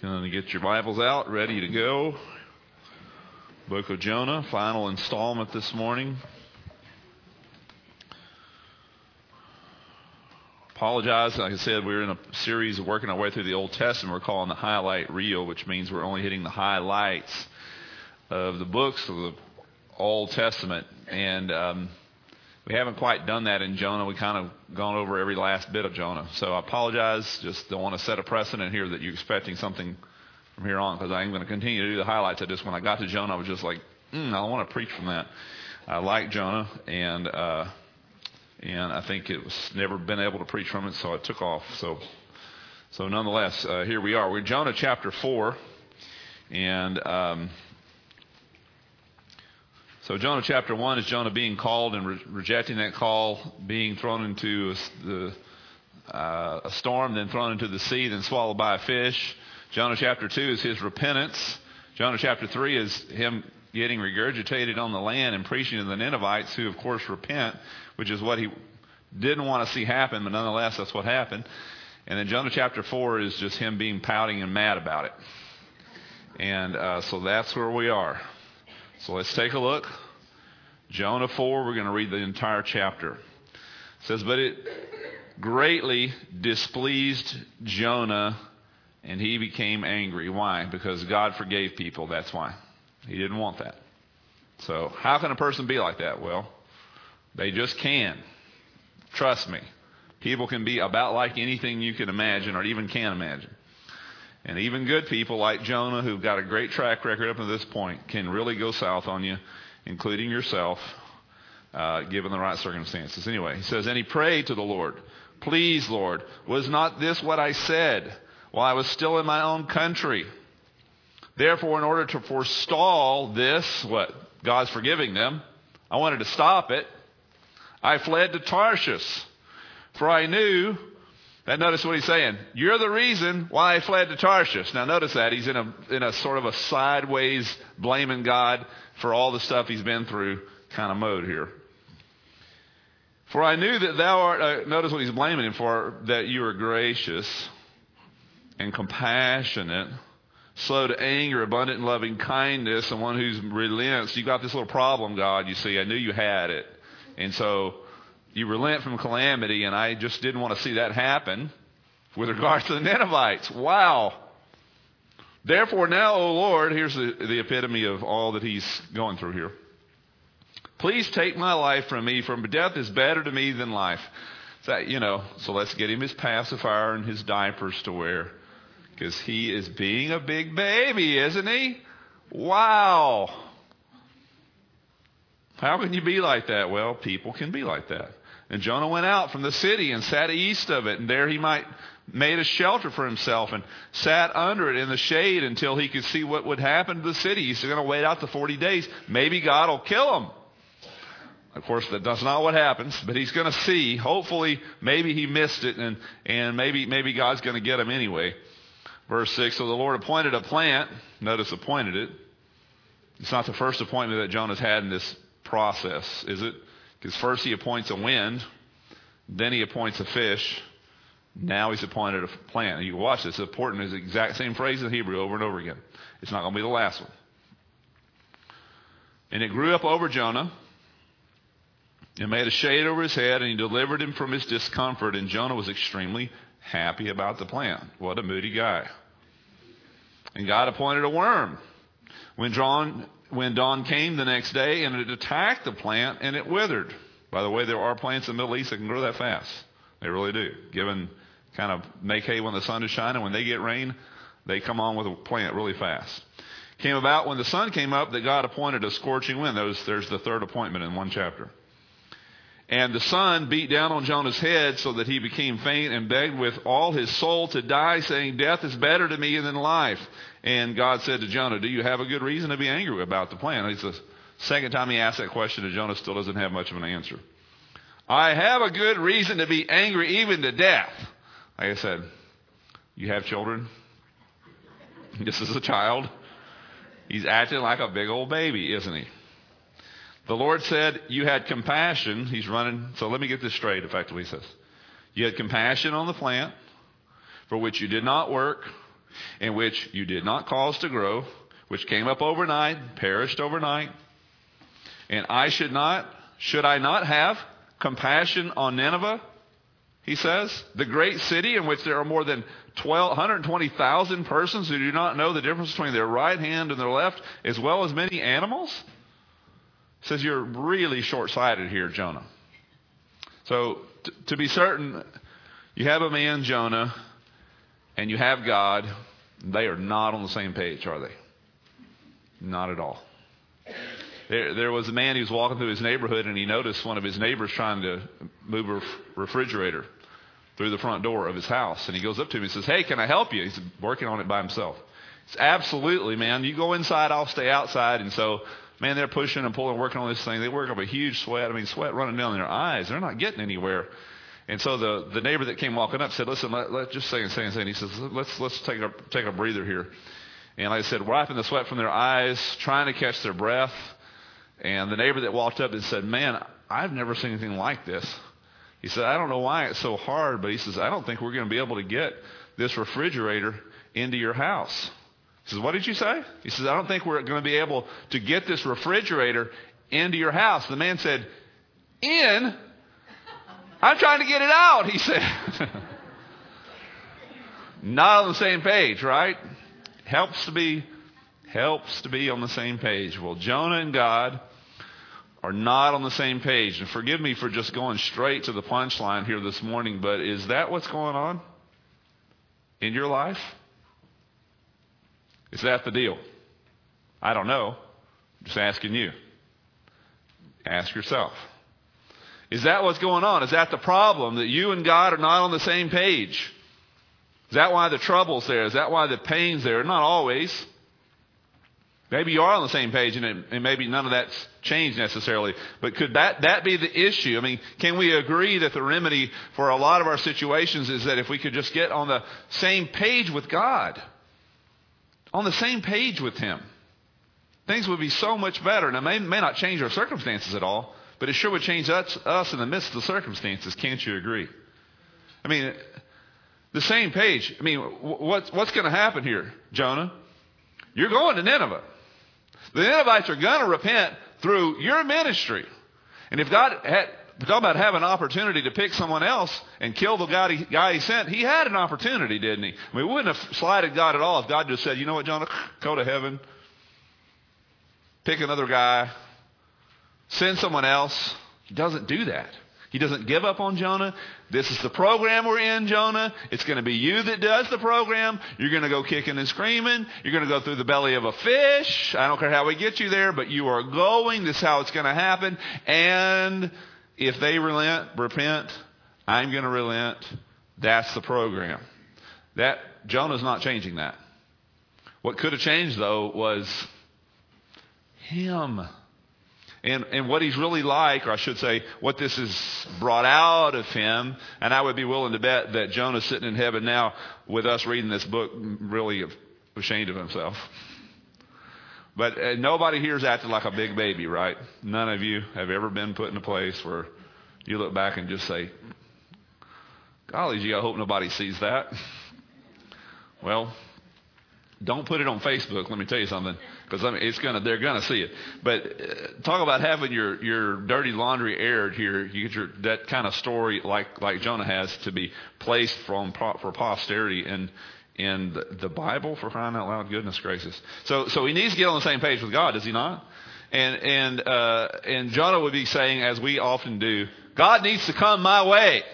Going to get your Bibles out, ready to go. Book of Jonah, final installment this morning. Apologize, like I said, we're in a series of working our way through the Old Testament. We're calling the highlight reel, which means we're only hitting the highlights of the books of the Old Testament. And we haven't quite done that in Jonah. We kind of gone over every last bit of Jonah. So I apologize. Just don't want to set a precedent here that you're expecting something from here on, because I'm going to continue to do the highlights. When I got to Jonah, I was just like, I don't want to preach from that. I like Jonah, and I think it was never been able to preach from it, so it took off. So nonetheless, here we are. We're in Jonah chapter 4, and so Jonah chapter 1 is Jonah being called and rejecting that call, being thrown into a storm, then thrown into the sea, then swallowed by a fish. Jonah chapter 2 is his repentance. Jonah chapter 3 is him getting regurgitated on the land and preaching to the Ninevites, who of course repent, which is what he didn't want to see happen, but nonetheless that's what happened. And then Jonah chapter 4 is just him being pouting and mad about it. And so that's where we are. So let's take a look. Jonah 4, we're going to read the entire chapter. It says, "But it greatly displeased Jonah, and he became angry." Why? Because God forgave people. That's why. He didn't want that. So how can a person be like that? Well, they just can. Trust me. People can be about like anything you can imagine or even can imagine. And even good people like Jonah, who've got a great track record up to this point, can really go south on you, including yourself, given the right circumstances. Anyway, he says, "And he prayed to the Lord, 'Please, Lord, was not this what I said while I was still in my own country? Therefore, in order to forestall this,'" what? God's forgiving them. "I wanted to stop it. I fled to Tarshish, for I knew," and notice what he's saying, "you're the reason why I fled to Tarshish." Now notice that he's in a sort of a sideways blaming God for all the stuff he's been through kind of mode here. "For I knew that thou art," notice what he's blaming him for, "that you are gracious and compassionate, slow to anger, abundant in loving kindness, and one who's relents." You got this little problem, God, you see. I knew you had it. And so you relent from calamity, and I just didn't want to see that happen with regards to the Ninevites. Wow. "Therefore now, O Lord," here's the epitome of all that he's going through here, "please take my life from me, for death is better to me than life." So let's get him his pacifier and his diapers to wear, because he is being a big baby, isn't he? Wow. How can you be like that? Well, people can be like that. And Jonah went out from the city and sat east of it, and there he made a shelter for himself and sat under it in the shade until he could see what would happen to the city. He's going to wait out the 40 days. Maybe God will kill him. Of course, that's not what happens, but he's going to see. Hopefully, maybe he missed it, and maybe God's going to get him anyway. Verse 6, "So the Lord appointed a plant." Notice appointed it. It's not the first appointment that Jonah's had in this process, is it? Because first he appoints a wind, then he appoints a fish, now he's appointed a plant. And you can watch this. It's important. It's the exact same phrase in Hebrew over and over again. It's not going to be the last one. "And it grew up over Jonah, and made a shade over his head, and he delivered him from his discomfort. And Jonah was extremely happy about the plant." What a moody guy. "And God appointed a worm when dawn came the next day, and it attacked the plant, and it withered." By the way, there are plants in the Middle East that can grow that fast. They really do. Given kind of make hay when the sun is shining, when they get rain, they come on with a plant really fast. "Came about when the sun came up that God appointed a scorching wind." There's the third appointment in one chapter. "And the sun beat down on Jonah's head so that he became faint and begged with all his soul to die, saying, 'Death is better to me than life.' And God said to Jonah, 'Do you have a good reason to be angry about the plant?'" It's the second time he asked that question, and Jonah still doesn't have much of an answer. "I have a good reason to be angry, even to death." Like I said, you have children. This is a child. He's acting like a big old baby, isn't he? "The Lord said, you had compassion." He's running. So let me get this straight, effectively, he says. "You had compassion on the plant, for which you did not work, in which you did not cause to grow, which came up overnight, perished overnight. And should I not have compassion on Nineveh? He says, the great city in which there are more than 120,000 persons who do not know the difference between their right hand and their left, as well as many animals. He says, you're really short-sighted here, Jonah. So to be certain, you have a man, Jonah, and you have God. They are not on the same page, are they? Not at all. There was a man who was walking through his neighborhood, and he noticed one of his neighbors trying to move a refrigerator through the front door of his house. And he goes up to him and says, hey, can I help you? He's working on it by himself. It's absolutely, man. You go inside, I'll stay outside. And so, man, they're pushing and pulling, working on this thing. They work up a huge sweat. I mean, sweat running down their eyes. They're not getting anywhere. And so the neighbor that came walking up said, listen, let's just say. He says, let's take a breather here. And like I said, wiping the sweat from their eyes, trying to catch their breath. And the neighbor that walked up and said, man, I've never seen anything like this. He said, I don't know why it's so hard, but he says, I don't think we're going to be able to get this refrigerator into your house. He says, what did you say? He says, I don't think we're going to be able to get this refrigerator into your house. The man said, in? I'm trying to get it out, he said. Not on the same page, right? Helps to be on the same page. Well, Jonah and God are not on the same page. And forgive me for just going straight to the punchline here this morning, but is that what's going on in your life? Is that the deal? I don't know. I'm just asking you. Ask yourself. Is that what's going on? Is that the problem, that you and God are not on the same page? Is that why the trouble's there? Is that why the pain's there? Not always. Maybe you are on the same page and maybe none of that's changed necessarily. But could that be the issue? I mean, can we agree that the remedy for a lot of our situations is that if we could just get on the same page with God, on the same page with Him, things would be so much better. Now, it may not change our circumstances at all, but it sure would change us in the midst of the circumstances. Can't you agree? I mean, the same page. I mean, what's going to happen here, Jonah? You're going to Nineveh. The Ninevites are going to repent through your ministry. And if God had, talk about having an opportunity to pick someone else and kill the guy he sent, he had an opportunity, didn't he? I mean, we wouldn't have slighted God at all if God just said, you know what, Jonah, go to heaven, pick another guy, send someone else. He doesn't do that. He doesn't give up on Jonah. This is the program we're in, Jonah. It's going to be you that does the program. You're going to go kicking and screaming. You're going to go through the belly of a fish. I don't care how we get you there, but you are going. This is how it's going to happen. And if they repent, I'm going to relent. That's the program. Jonah's not changing that. What could have changed, though, was him. And what he's really like, or I should say, what this has brought out of him, and I would be willing to bet that Jonah's sitting in heaven now with us reading this book, really ashamed of himself. But nobody here is acting like a big baby, right? None of you have ever been put in a place where you look back and just say, golly, gee, I hope nobody sees that. Well, don't put it on Facebook, let me tell you something, because they're gonna see it. But talk about having your dirty laundry aired here. You get that kind of story like Jonah has to be placed for posterity in the Bible, for crying out loud. Goodness gracious! So he needs to get on the same page with God, does he not? And Jonah would be saying, as we often do, God needs to come my way.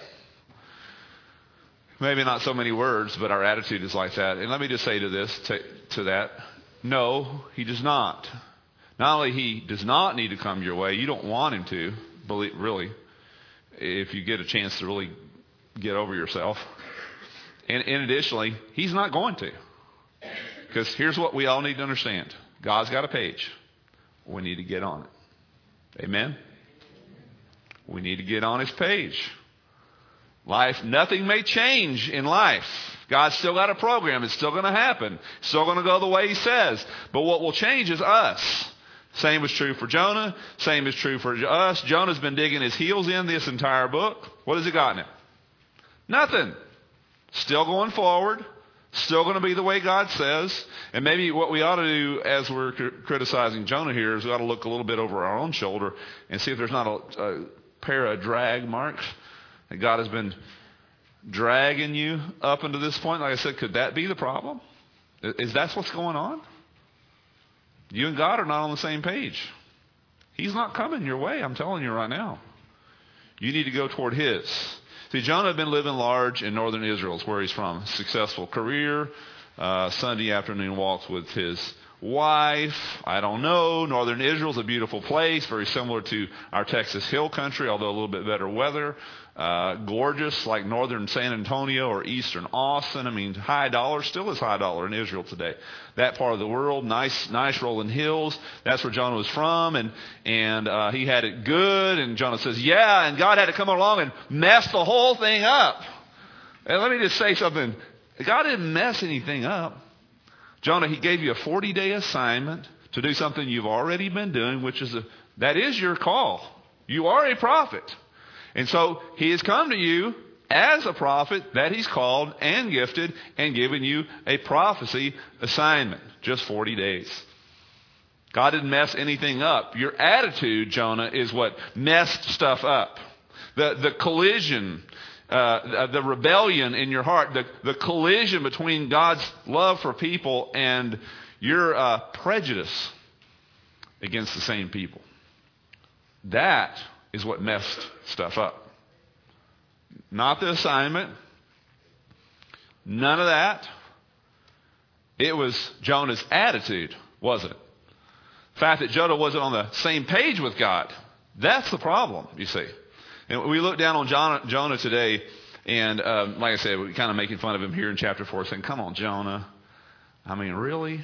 Maybe not so many words, but our attitude is like that. And let me just say to that, no, he does not. Not only he does not need to come your way, you don't want him to, really, if you get a chance to really get over yourself. And additionally, he's not going to. Because here's what we all need to understand. God's got a page. We need to get on it. Amen? We need to get on his page. Life, nothing may change in life. God's still got a program. It's still going to happen. It's still going to go the way he says. But what will change is us. Same is true for Jonah. Same is true for us. Jonah's been digging his heels in this entire book. What has it gotten him? Nothing. Still going forward. Still going to be the way God says. And maybe what we ought to do as we're criticizing Jonah here is we ought to look a little bit over our own shoulder and see if there's not a pair of drag marks that God has been dragging you up into this point. Like I said, could that be the problem? Is that what's going on? You and God are not on the same page. He's not coming your way, I'm telling you right now. You need to go toward His. See, Jonah had been living large in northern Israel. It's where he's from. Successful career. Sunday afternoon walks with his wife. I don't know. Northern Israel's a beautiful place, very similar to our Texas Hill Country, although a little bit better weather. Gorgeous, like northern San Antonio or eastern Austin. I mean, high dollar, still is high dollar in Israel today. That part of the world, nice rolling hills. That's where Jonah was from, and he had it good. And Jonah says, yeah, and God had to come along and mess the whole thing up. And let me just say something. God didn't mess anything up. Jonah, He gave you a 40-day assignment to do something you've already been doing, that is your call. You are a prophet. And so He has come to you as a prophet that He's called and gifted and given you a prophecy assignment. Just 40 days. God didn't mess anything up. Your attitude, Jonah, is what messed stuff up. The collision, the rebellion in your heart, the collision between God's love for people and your prejudice against the same people. That is what messed stuff up. Not the assignment. None of that. It was Jonah's attitude, wasn't it? The fact that Jonah wasn't on the same page with God. That's the problem, you see. And we look down on Jonah today, and like I said, we're kind of making fun of him here in chapter 4, saying, come on, Jonah. I mean, really?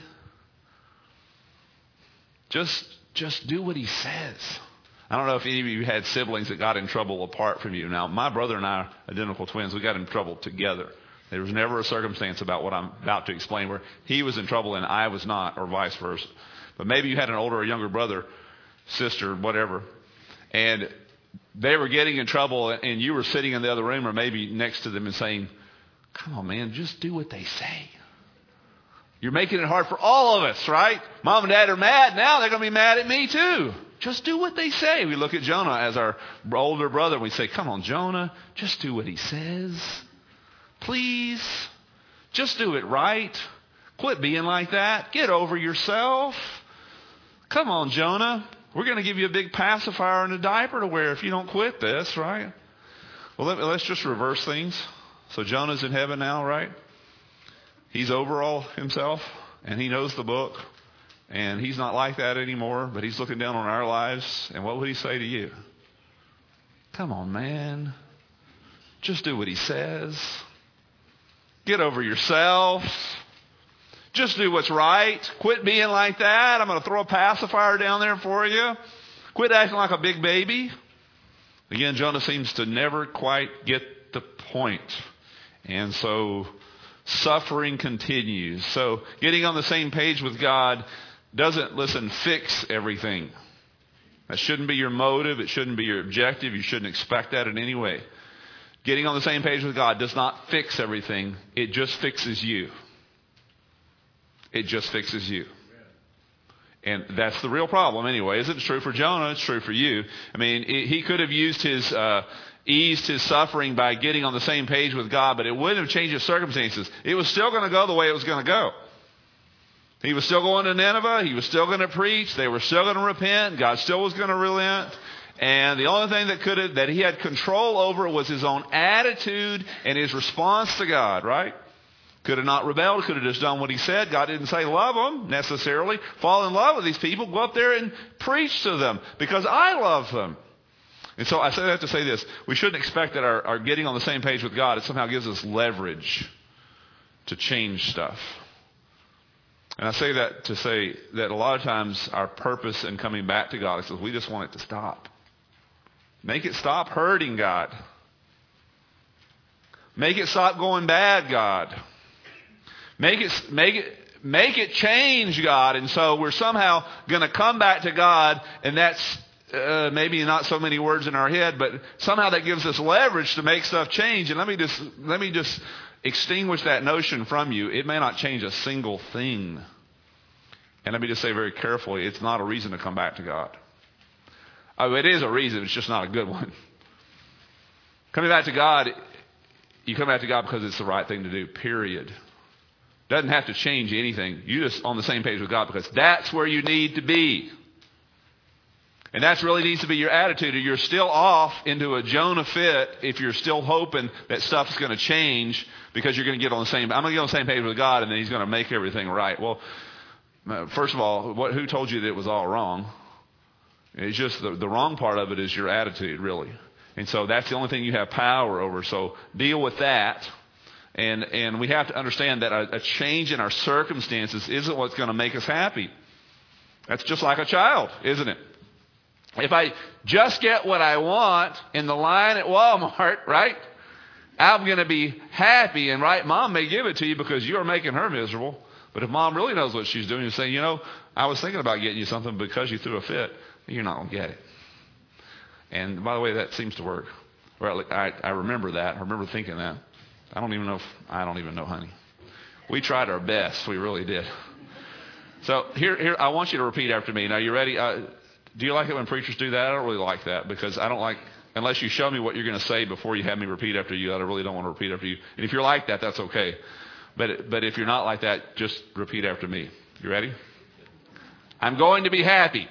Just do what he says. I don't know if any of you had siblings that got in trouble apart from you. Now, my brother and I are identical twins. We got in trouble together. There was never a circumstance about what I'm about to explain where he was in trouble and I was not, or vice versa. But maybe you had an older or younger brother, sister, whatever, and they were getting in trouble and you were sitting in the other room or maybe next to them and saying, come on, man, just do what they say. You're making it hard for all of us, right? Mom and Dad are mad. Now they're going to be mad at me too. Just do what they say. We look at Jonah as our older brother and we say, come on, Jonah, just do what he says. Please, just do it right. Quit being like that. Get over yourself. Come on, Jonah. We're going to give you a big pacifier and a diaper to wear if you don't quit this, right? Well, let's just reverse things. So Jonah's in heaven now, right? He's over all himself and he knows the book. And he's not like that anymore, but he's looking down on our lives. And what would he say to you? Come on, man. Just do what he says. Get over yourself. Just do what's right. Quit being like that. I'm going to throw a pacifier down there for you. Quit acting like a big baby. Again, Jonah seems to never quite get the point. And so suffering continues. So getting on the same page with God doesn't, fix everything. That shouldn't be your motive. It shouldn't be your objective. You shouldn't expect that in any way. Getting on the same page with God does not fix everything. It just fixes you. It just fixes you. And that's the real problem anyway. Isn't it true for Jonah? It's true for you. I mean, he could have used eased his suffering by getting on the same page with God, but it wouldn't have changed his circumstances. It was still going to go the way it was going to go. He was still going to Nineveh. He was still going to preach. They were still going to repent. God still was going to relent. And the only thing that he had control over was his own attitude and his response to God, right? Could have not rebelled. Could have just done what he said. God didn't say love them necessarily. Fall in love with these people. Go up there and preach to them because I love them. And so I say that to say this. We shouldn't expect that our getting on the same page with God, it somehow gives us leverage to change stuff. And I say that to say that a lot of times our purpose in coming back to God is that we just want it to stop. Make it stop hurting, God. Make it stop going bad, God. Make it change, God. And so we're somehow going to come back to God, and that's maybe not so many words in our head, but somehow that gives us leverage to make stuff change. And let me just extinguish that notion from you, it may not change a single thing. And let me just say very carefully, it's not a reason to come back to God. Oh, it is a reason, it's just not a good one. Coming back to God, you come back to God because it's the right thing to do, period. Doesn't have to change anything. You're just on the same page with God because that's where you need to be. And that really needs to be your attitude. Or you're still off into a Jonah fit if you're still hoping that stuff's going to change because you're going to get on the same, I'm going to get on the same page with God and then he's going to make everything right. Well, first of all, who told you that it was all wrong? It's just the wrong part of it is your attitude, really. And so that's the only thing you have power over. So deal with that. And we have to understand that a change in our circumstances isn't what's going to make us happy. That's just like a child, isn't it? If I just get what I want in the line at Walmart, right, I'm going to be happy. And right, Mom may give it to you because you're making her miserable. But if Mom really knows what she's doing and saying, I was thinking about getting you something because you threw a fit, you're not going to get it. And by the way, that seems to work. Well, I remember that. I remember thinking that. I don't even know, honey. We tried our best. We really did. So here, I want you to repeat after me. Now, you ready? Do you like it when preachers do that? I don't really like that because I don't like, unless you show me what you're going to say before you have me repeat after you, I really don't want to repeat after you. And if you're like that, that's okay. But if you're not like that, just repeat after me. You ready? I'm going to be happy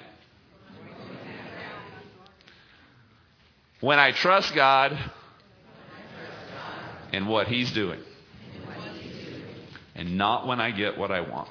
when I trust God in what He's doing, and not when I get what I want.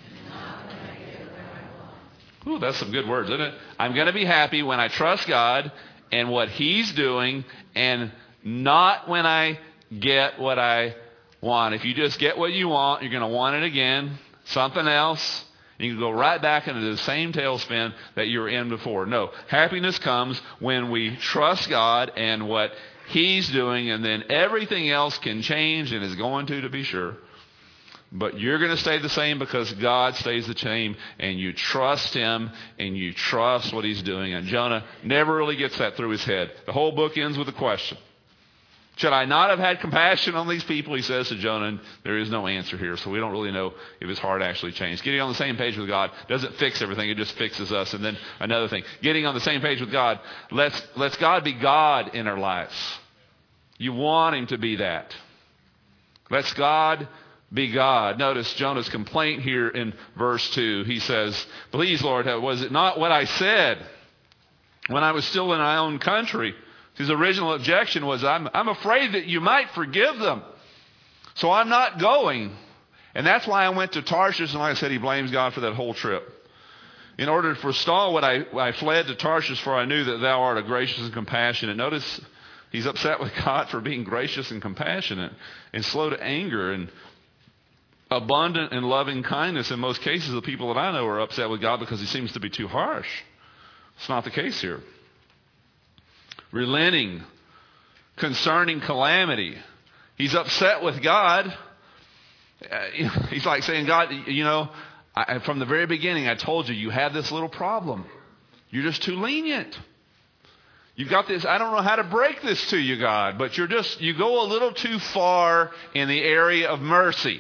Ooh, that's some good words, isn't it? I'm going to be happy when I trust God and what He's doing, and not when I get what I want. If you just get what you want, you're going to want it again, something else. You can go right back into the same tailspin that you were in before. No, happiness comes when we trust God and what He's doing, and then everything else can change and is going to be sure. But you're going to stay the same because God stays the same, and you trust Him and you trust what He's doing. And Jonah never really gets that through his head. The whole book ends with a question. Should I not have had compassion on these people? He says to Jonah, and there is no answer here, so we don't really know if his heart actually changed. Getting on the same page with God doesn't fix everything, it just fixes us. And then another thing, getting on the same page with God, let's God be God in our lives. You want Him to be that. Let's God be God. Notice Jonah's complaint here in verse 2. He says, please, Lord, was it not what I said when I was still in my own country? His original objection was, I'm afraid that you might forgive them, so I'm not going. And that's why I went to Tarshish, and like I said, he blames God for that whole trip. In order to forestall what I fled to Tarshish, for I knew that thou art a gracious and compassionate. Notice he's upset with God for being gracious and compassionate and slow to anger and abundant in loving kindness. In most cases, the people that I know are upset with God because He seems to be too harsh. It's not the case here. Relenting concerning calamity. He's upset with God. He's like saying, God, from the very beginning, I told you have this little problem. You're just too lenient. You've got this, I don't know how to break this to you, God, but you go a little too far in the area of mercy.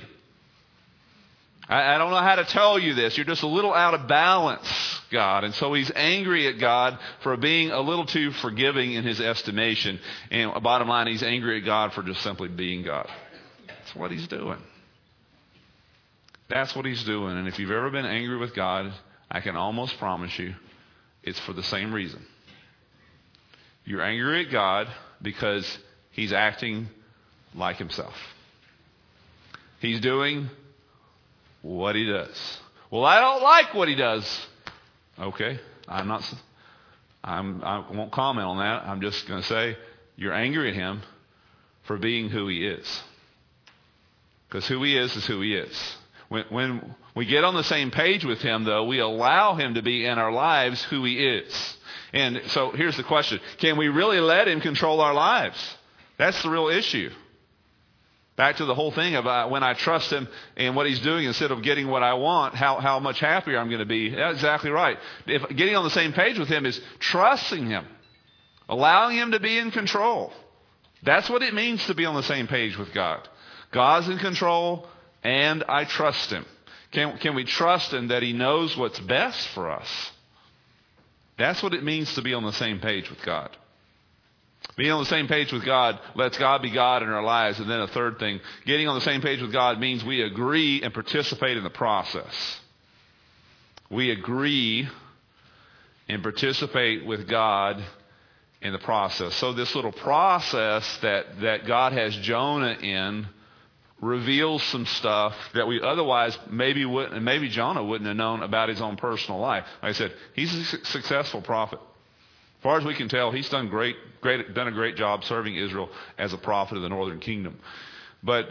I don't know how to tell you this. You're just a little out of balance, God. And so he's angry at God for being a little too forgiving in his estimation. And bottom line, he's angry at God for just simply being God. That's what he's doing. That's what he's doing. And if you've ever been angry with God, I can almost promise you it's for the same reason. You're angry at God because He's acting like Himself. He's doing what He does. Well, I don't like what He does. Okay, I won't comment on that. I'm just going to say you're angry at Him for being who He is. Because who He is who He is. When we get on the same page with Him, though, we allow Him to be in our lives who He is. And so here's the question. Can we really let Him control our lives? That's the real issue. Back to the whole thing about when I trust Him and what He's doing instead of getting what I want, how much happier I'm going to be. That's exactly right. If getting on the same page with Him is trusting Him, allowing Him to be in control. That's what it means to be on the same page with God. God's in control, and I trust Him. Can we trust Him that He knows what's best for us? That's what it means to be on the same page with God. Being on the same page with God lets God be God in our lives. And then a third thing, getting on the same page with God means we agree and participate in the process. We agree and participate with God in the process. So this little process that God has Jonah in reveals some stuff that we otherwise maybe wouldn't, and maybe Jonah wouldn't have known about his own personal life. Like I said, he's a successful prophet. As far as we can tell, he's done a great job serving Israel as a prophet of the northern kingdom. But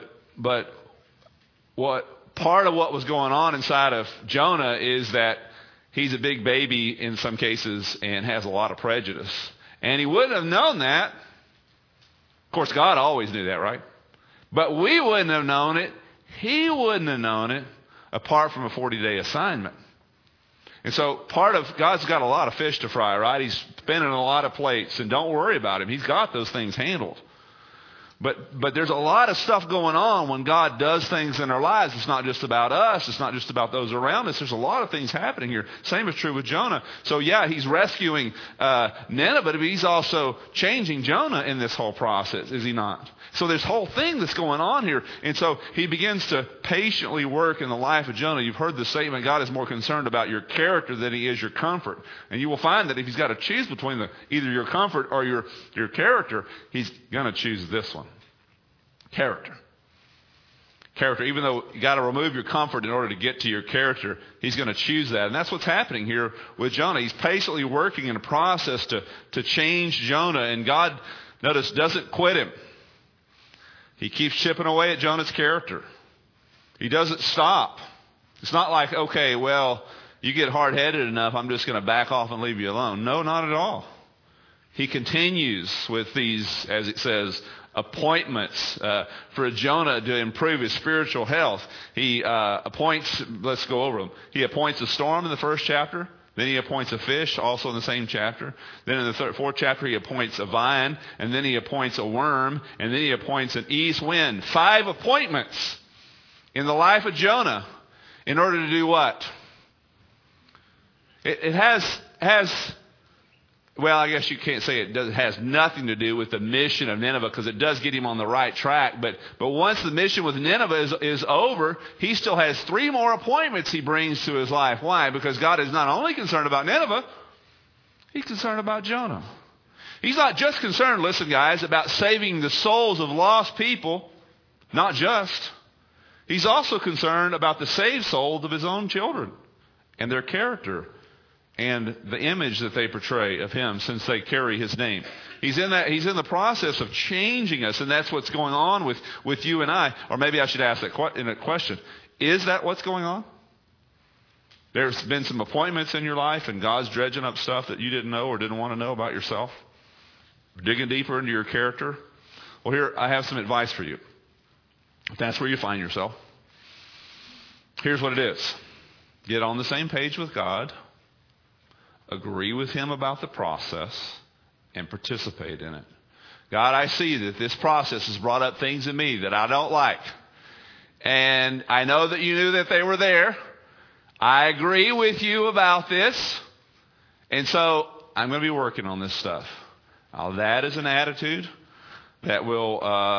part of what was going on inside of Jonah is that he's a big baby in some cases and has a lot of prejudice. And he wouldn't have known that. Of course, God always knew that, right? But we wouldn't have known it. He wouldn't have known it apart from a 40-day assignment. And so God's got a lot of fish to fry, right? He's spinning a lot of plates, and don't worry about him. He's got those things handled. But there's a lot of stuff going on when God does things in our lives. It's not just about us. It's not just about those around us. There's a lot of things happening here. Same is true with Jonah. So yeah, he's rescuing Nineveh, but he's also changing Jonah in this whole process, is he not? So there's whole thing that's going on here. And so he begins to patiently work in the life of Jonah. You've heard the statement, God is more concerned about your character than He is your comfort. And you will find that if He's got to choose between either your comfort or your character, He's going to choose this one. Character. Even though you got to remove your comfort in order to get to your character, He's going to choose that. And that's what's happening here with Jonah. He's patiently working in a process to change Jonah. And God, notice, doesn't quit him. He keeps chipping away at Jonah's character. He doesn't stop. It's not like, okay, well, you get hard-headed enough, I'm just going to back off and leave you alone. No, not at all. He continues with these, as it says, appointments for Jonah to improve his spiritual health. He appoints, let's go over them. He appoints a storm in the first chapter. Then he appoints a fish, also in the same chapter. Then in the fourth chapter, he appoints a vine. And then he appoints a worm. And then he appoints an east wind. 5 appointments in the life of Jonah in order to do what? It has well, I guess you can't say it has nothing to do with the mission of Nineveh, because it does get him on the right track. But once the mission with Nineveh is over, he still has 3 more appointments he brings to his life. Why? Because God is not only concerned about Nineveh, He's concerned about Jonah. He's not just concerned, listen guys, about saving the souls of lost people. Not just. He's also concerned about the saved souls of His own children and their character and the image that they portray of Him, since they carry His name. He's in the process of changing us, and that's what's going on with you and I. Or maybe I should ask that in a question. Is that what's going on? There's been some appointments in your life, and God's dredging up stuff that you didn't know or didn't want to know about yourself, digging deeper into your character. Well, here, I have some advice for you. If that's where you find yourself, here's what it is. Get on the same page with God. Agree with Him about the process and participate in it. God, I see that this process has brought up things in me that I don't like. And I know that you knew that they were there. I agree with you about this. And so I'm going to be working on this stuff. Now, that is an attitude that will,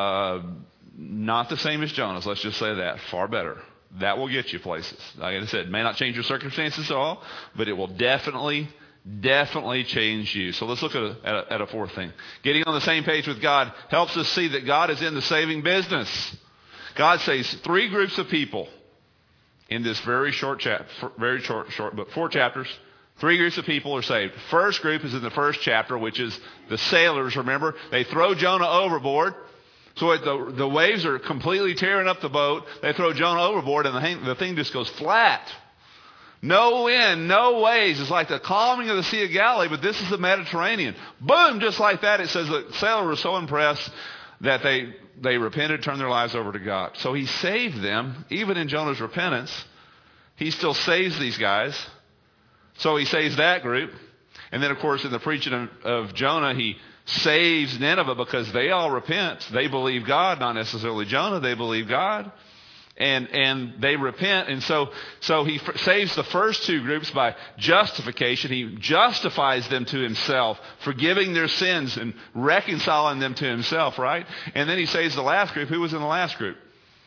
not the same as Jonah's, let's just say that, far better. That will get you places. Like I said, it may not change your circumstances at all, but it will definitely change you. So let's look at a fourth thing. Getting on the same page with God helps us see that God is in the saving business. God saves 3 groups of people in this very short book, 4 chapters. 3 groups of people are saved. First group is in the first chapter, which is the sailors. Remember, they throw Jonah overboard. So the waves are completely tearing up the boat. They throw Jonah overboard, and the thing just goes flat. No wind, no waves. It's like the calming of the Sea of Galilee, but this is the Mediterranean. Boom, just like that. It says the sailors were so impressed that they repented, turned their lives over to God. So He saved them, even in Jonah's repentance. He still saves these guys. So He saves that group. And then, of course, in the preaching of Jonah, He saves Nineveh because they all repent. They believe God, not necessarily Jonah. They believe God. And they repent. And so he saves the first two groups by justification. He justifies them to himself, forgiving their sins and reconciling them to himself, right? And then he saves the last group. Who was in the last group?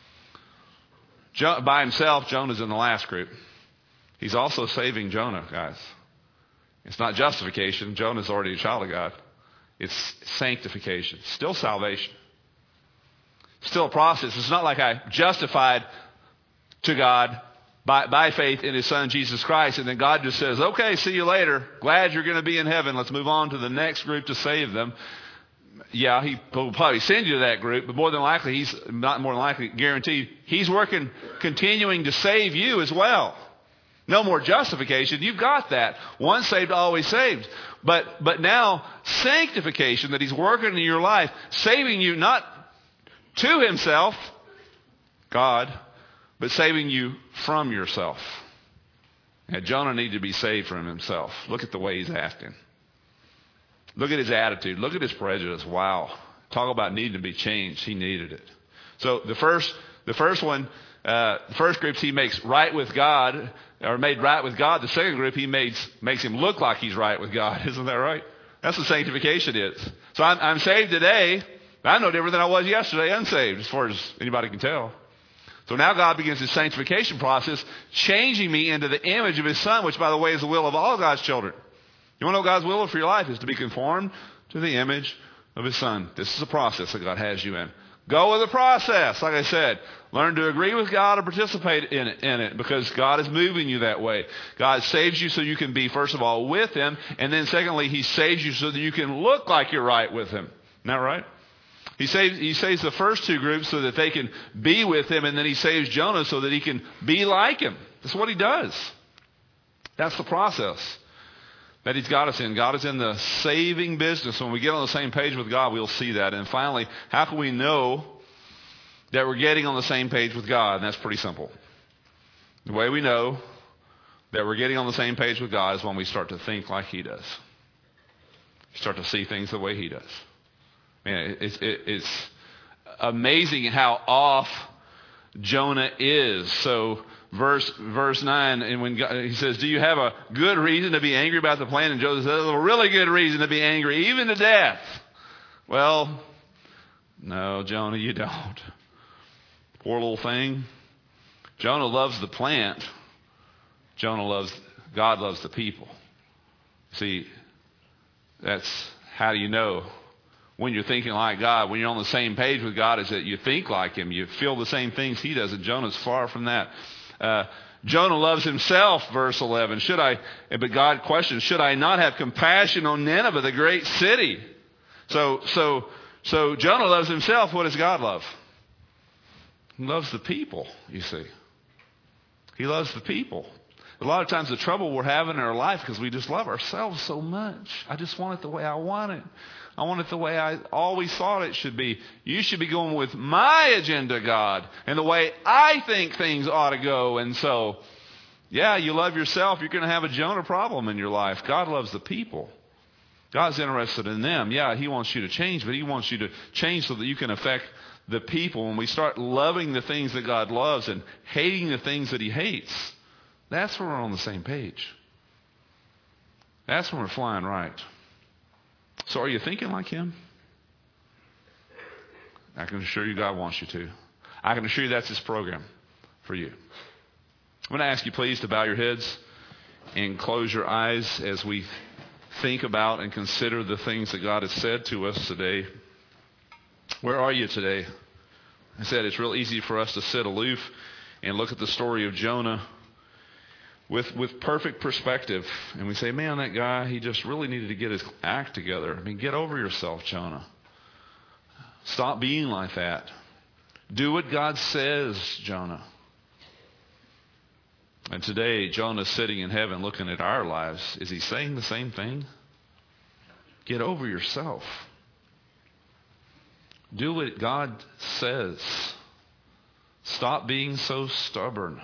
By himself, Jonah's in the last group. He's also saving Jonah, guys. It's not justification. Jonah's already a child of God. It's sanctification. Still salvation. Still a process. It's not like I justified to God by faith in his son Jesus Christ, and then God just says, okay, see you later. Glad you're going to be in heaven. Let's move on to the next group to save them. Yeah, he will probably send you to that group, but more than likely, guaranteed, he's working, continuing to save you as well. No more justification. You've got that. Once saved, always saved. But now, sanctification, that he's working in your life, saving you not to himself, God, but saving you from yourself. And Jonah needed to be saved from himself. Look at the way he's acting. Look at his attitude. Look at his prejudice. Wow. Talk about needing to be changed. He needed it. So the first group he makes right with God, or made right with God. The second group he makes him look like he's right with God. Isn't that right? That's what sanctification is. So I'm saved today. I'm no different than I was yesterday, unsaved, as far as anybody can tell. So now God begins his sanctification process, changing me into the image of his son, which, by the way, is the will of all God's children. You want to know God's will for your life is to be conformed to the image of his son. This is a process that God has you in. Go with the process. Like I said, learn to agree with God and participate in it because God is moving you that way. God saves you so you can be, first of all, with him. And then secondly, he saves you so that you can look like you're right with him. Isn't that right? He saves the first two groups so that they can be with him. And then he saves Jonah so that he can be like him. That's what he does. That's the process that he's got us in. God is in the saving business. When we get on the same page with God, we'll see that. And finally, how can we know that we're getting on the same page with God? And that's pretty simple. The way we know that we're getting on the same page with God is when we start to think like he does. Start to see things the way he does. Man, it's amazing how off Jonah is. So verse 9, and when God, he says, do you have a good reason to be angry about the plan? And Jonah says, a really good reason to be angry, even to death. Well, no, Jonah, you don't. Poor little thing. Jonah loves the plant. God loves the people. See, that's how do you know when you're thinking like God, when you're on the same page with God, is that you think like him. You feel the same things he does, and Jonah's far from that. Jonah loves himself, verse 11. But God questions, should I not have compassion on Nineveh, the great city? So Jonah loves himself. What does God love? He loves the people, you see. He loves the people. A lot of times the trouble we're having in our life because we just love ourselves so much. I just want it the way I want it. I want it the way I always thought it should be. You should be going with my agenda, God, and the way I think things ought to go. And so, yeah, you love yourself. You're going to have a Jonah problem in your life. God loves the people. God's interested in them. Yeah, he wants you to change, but he wants you to change so that you can affect the people. When we start loving the things that God loves and hating the things that he hates, that's when we're on the same page. That's when we're flying right. So are you thinking like him? I can assure you God wants you to. I can assure you that's his program for you. I'm going to ask you please to bow your heads and close your eyes as we think about and consider the things that God has said to us today. Where are you today? I said it's real easy for us to sit aloof and look at the story of Jonah with perfect perspective. And we say, man, that guy, he just really needed to get his act together. I mean, get over yourself, Jonah. Stop being like that. Do what God says, Jonah. And today, Jonah's sitting in heaven looking at our lives. Is he saying the same thing? Get over yourself. Do what God says. Stop being so stubborn.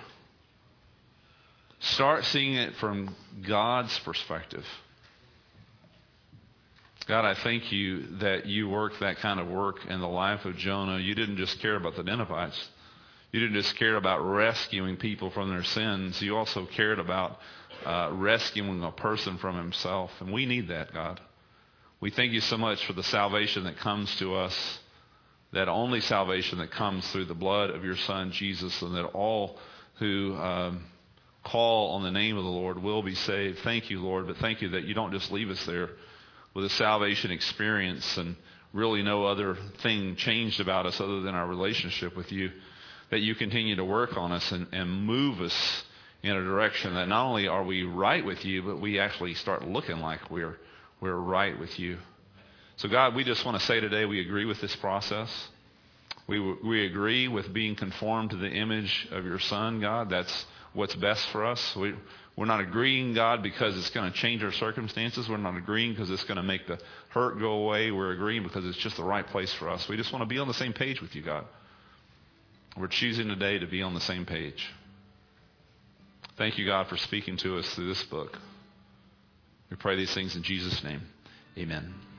Start seeing it from God's perspective. God, I thank you that you worked that kind of work in the life of Jonah. You didn't just care about the Ninevites. You didn't just care about rescuing people from their sins. You also cared about rescuing a person from himself. And we need that, God. We thank you so much for the salvation that comes to us, that only salvation that comes through the blood of your Son, Jesus, and that all who call on the name of the Lord will be saved. Thank you, Lord, but thank you that you don't just leave us there with a salvation experience and really no other thing changed about us other than our relationship with you, that you continue to work on us and move us in a direction that not only are we right with you, but we actually start looking like we're right with you. So God, we just want to say today we agree with this process. We agree with being conformed to the image of your Son, God. That's what's best for us. We're not agreeing, God, because it's going to change our circumstances. We're not agreeing because it's going to make the hurt go away. We're agreeing because it's just the right place for us. We just want to be on the same page with you, God. We're choosing today to be on the same page. Thank you, God, for speaking to us through this book. We pray these things in Jesus' name. Amen.